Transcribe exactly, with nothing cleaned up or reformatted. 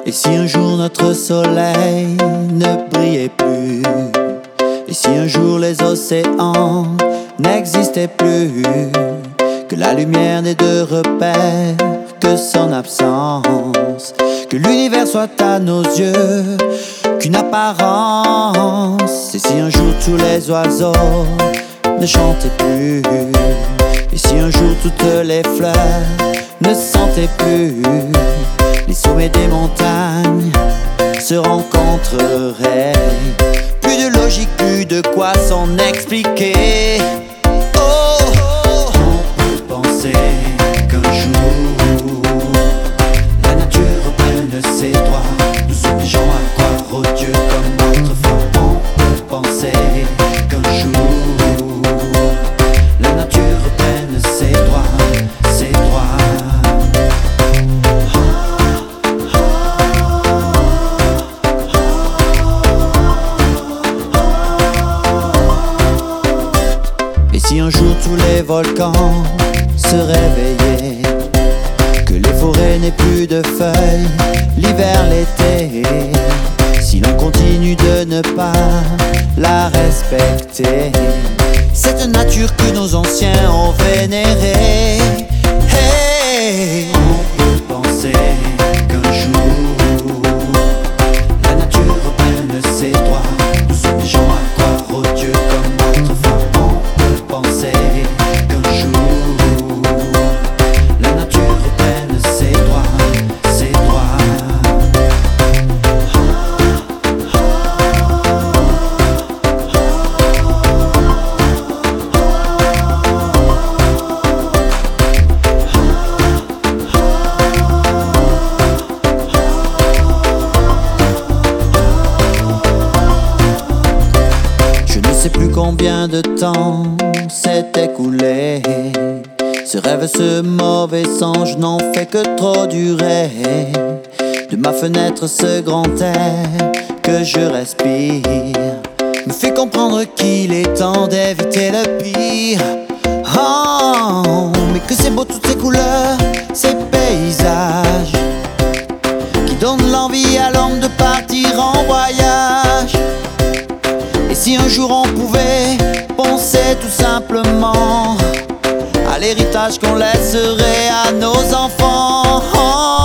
Et si un jour notre soleil ne brillait plus? Et si un jour les océans n'existaient plus? Que la lumière n'ait de repère que son absence, que l'univers soit à nos yeux qu'une apparence. Et si un jour tous les oiseaux ne chantaient plus? Et si un jour toutes les fleurs ne sentaient plus? Les sommets des montagnes se rencontreraient. Plus de logique, plus de quoi s'en expliquer. Oh, on peut penser qu'un jour la nature reprenne ses droits, nous obligeant à croire au Dieu comme autrefois. On peut penser qu'un jour la nature reprenne ses droits, ses droits. Et si un jour tous les volcans se réveillaient, que les forêts n'aient plus de feuilles, l'hiver, l'été, si l'on continue de ne pas la respecter, cette nature que nos anciens ont vénérée. Hey, on peut penser qu'un jour la nature reprenne ses droits, nous obligeant à croire au Dieu comme autrefois. On peut penser qu'un jour la nature reprenne ses droits, ses droits. Je ne sais plus combien de temps s'est écoulé. Ce rêve, ce mauvais songe n'en fait que trop durer. De ma fenêtre, ce grand air que je respire me fait comprendre qu'il est temps d'éviter le pire. Oh, mais que c'est beau toutes ces couleurs, ces paysages qui donnent l'envie à l'homme de partir en voyage. Et si un jour on pouvait penser tout simplement à l'héritage qu'on laisserait à nos enfants?